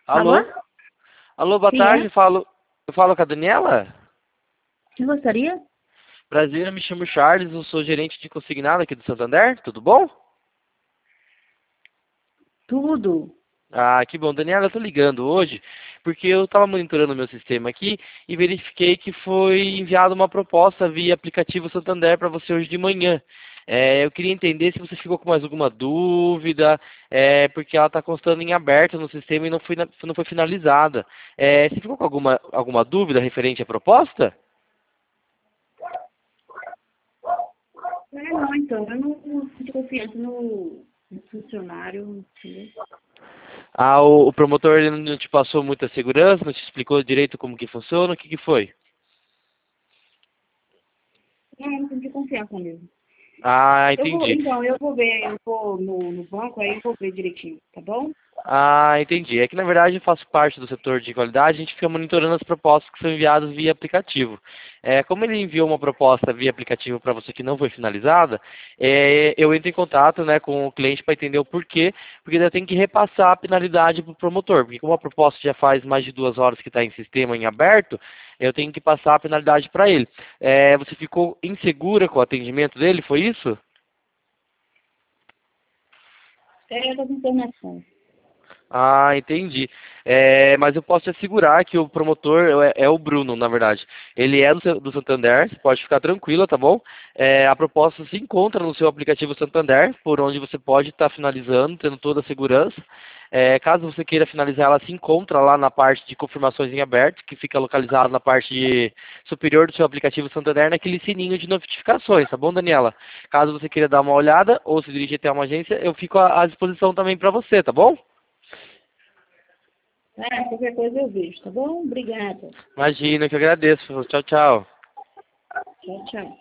Alô? Alô? Alô, boa Quem tarde, é? eu falo com a Daniela? Quem gostaria? Prazer, eu me chamo Charles, eu sou gerente de consignado aqui do Santander, tudo bom? Tudo. Ah, que bom. Daniela, eu tô ligando hoje porque eu estava monitorando o meu sistema aqui e verifiquei que foi enviada uma proposta via aplicativo Santander para você hoje de manhã. Eu queria entender se você ficou com mais alguma dúvida, porque ela está constando em aberto no sistema e não foi finalizada. Você ficou com alguma dúvida referente à proposta? Não, então, eu não sinto confiança no funcionário, entendeu? Ah, o promotor ele não te passou muita segurança, não te explicou direito como que funciona, o que que foi? Não sinto confiança mesmo. Ah, entendi. Eu vou ver, eu vou no banco, aí eu vou ver direitinho, tá bom? Ah, entendi. É que na verdade eu faço parte do setor de qualidade, a gente fica monitorando as propostas que são enviadas via aplicativo. Como ele enviou uma proposta via aplicativo para você que não foi finalizada, eu entro em contato, né, com o cliente para entender o porquê, porque ainda tem que repassar a penalidade para o promotor, porque como a proposta já faz mais de 2 horas que está em sistema em aberto, eu tenho que passar a penalidade para ele. Você ficou insegura com o atendimento dele, foi isso? Das informações. Ah, entendi. Mas eu posso te assegurar que o promotor é o Bruno, na verdade. Ele é do Santander, você pode ficar tranquila, tá bom? A proposta se encontra no seu aplicativo Santander, por onde você pode estar finalizando, tendo toda a segurança. Caso você queira finalizar, ela se encontra lá na parte de confirmações em aberto, que fica localizada na parte superior do seu aplicativo Santander, naquele sininho de notificações, tá bom, Daniela? Caso você queira dar uma olhada ou se dirigir até uma agência, eu fico à disposição também para você, tá bom? Qualquer coisa eu vejo, tá bom? Obrigada. Imagina, que eu agradeço. Tchau, tchau. Tchau, tchau.